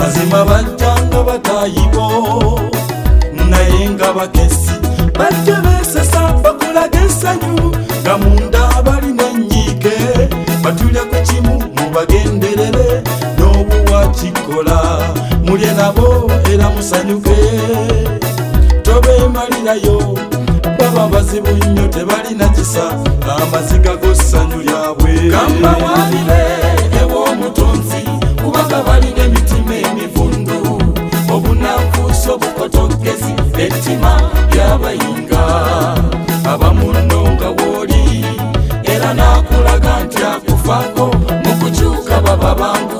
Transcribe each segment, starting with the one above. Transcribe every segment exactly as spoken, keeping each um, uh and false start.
mazima bajjanga batayibo naye nga bakesi bajja besesa bakulaga essanyu nga munda balina enyiike batulya ku kimu mubagenderere n'obuwakikola mulye nabo era musanyuke tobeemalirayo baba bazibu nnyo tebalina kisa amaziga g'essanyu lyabwe gamba wabire ew'omutonzi kubanga balina emitima emivundu obunanfuusi obukotogezi ettima lyabayinga abamunno nga wooli era n'akulaga nti akufaako mu kukyuka baba bangu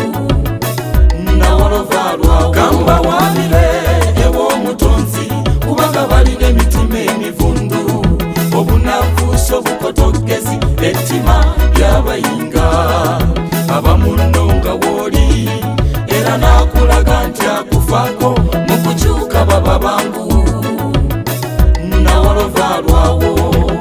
nawolovalwawo gamba wabire ew'omutonzi kubanga balina emitima emivundu obunanfuusi obukotogezi ettima lyabayinga abamunno nga wooli era n'akulaga nti akufaako mu kukyuka baba bangu nawolovalwawo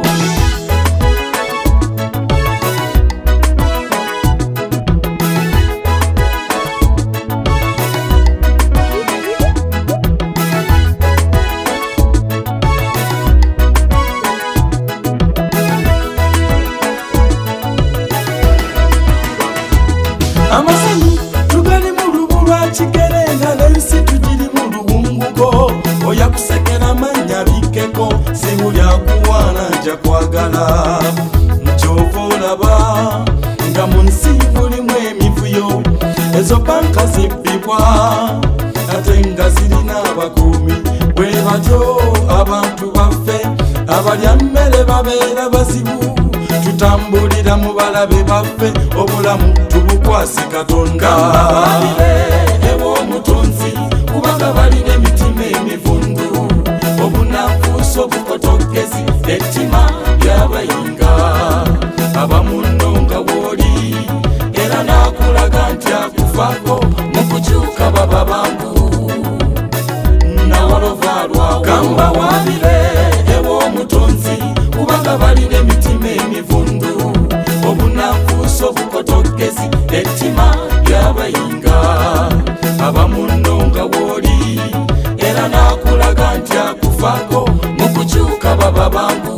amasanyu tugali mu lubu lwa kigerenga n'ensi tugiri mu luwunguko oya kusekera mannya bikkeko sibuli akuwaana nja kwagala nkyova olaba nga mu nsi mulimu emivuyo ezo banka zibbibwa ate nga zirina abakuumi bwe batyo abantu baffe abalya mmere babeera bazibu tutambulira mu balabe baffe obulamu tubukwasi katonda balire ew'omutonzi kubanga balina emitima emivundu obunanfuusi obukotogezi ettima lyabayinga abamunno nga wooli era n'akulaga nti akufaako mu kukyuka baba bangu nawolovalwawo gamba wabire ew'omutonzi kubanga balina emitima emivundu obunanfuusi obukotogezi ettima lyabayinga abamunno nga wooli era n'akulaga nti akufaako mu kukyuka baba bangu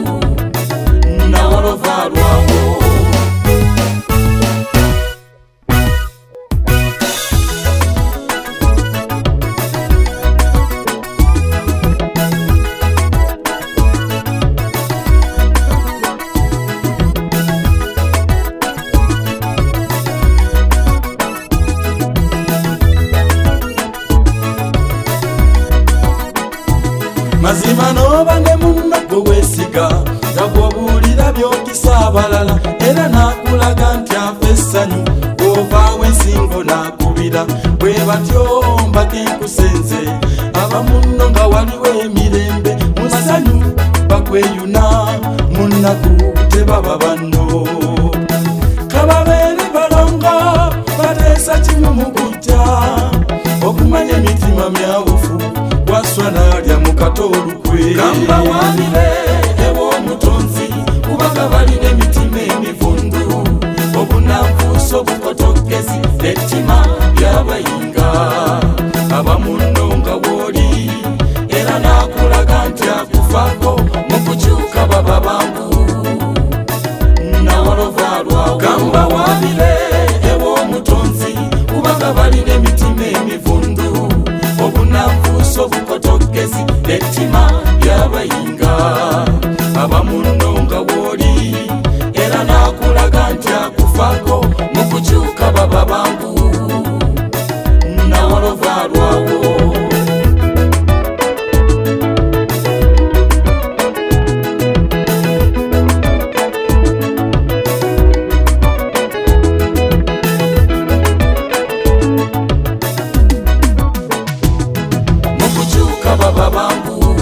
nawolovalwawo mazima n'oba ne munno gwe weesiga nga bw'obuulira by'okisa abalala era n'akulaga nti afa essanyu bw'ovaawo ensingo n'akubira bwe batyo mbakenkusenze abamunno nga waliwo emirembe mu ssanyu bakweyuna mu nnaku tebaba banno kababeere balongo bateesa kimu mu kujja okumanya emitima myawufu waswa nalya mu katolukwe gamba wabire ew'omutonzi kubanga balina emitima emivundu obunanfuusi obukotogezi ettima lyabayinga abamunno nga wooli era n'akulaga nti akufaako mu kukyuka baba bangu nawolovalwawo gamba wabire ew'omutonzi kubanga balina emitima emivundu obunanfuusi obukotogezi ettima lyabayinga abamunno nga wooli era n'akulaga nti akufaako mu kukyuka baba bangu nawolovalwawo baba bangu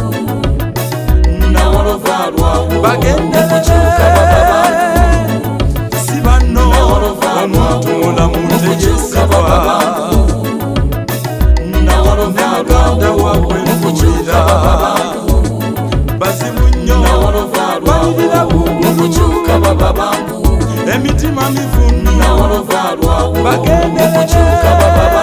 nawolovalwawo bagende kukyuka baba bangu si banno omuntu mulamu ntegesebwa nawolovalwawo wakwe mukukyuka baba bangu bazibu nnyo balirira mu kukyuka baba bangu emitima mivundu bagende kukyuka baba bangu